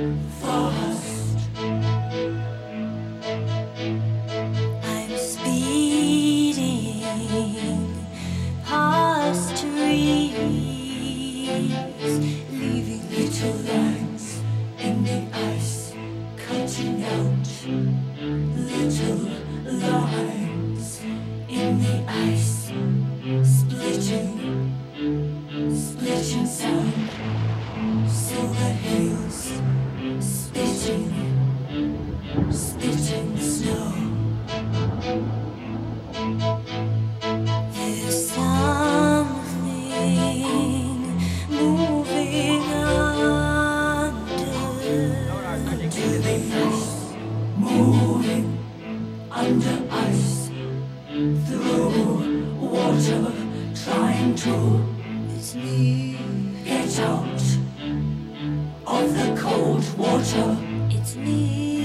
fast. I'm speeding past trees, leaving little lines in the ice, cutting out little lines in the ice, splitting sound, silver hills, spitting snow. There's something moving under the ice, moving under ice, through water, trying to get out of the cold water. It's me.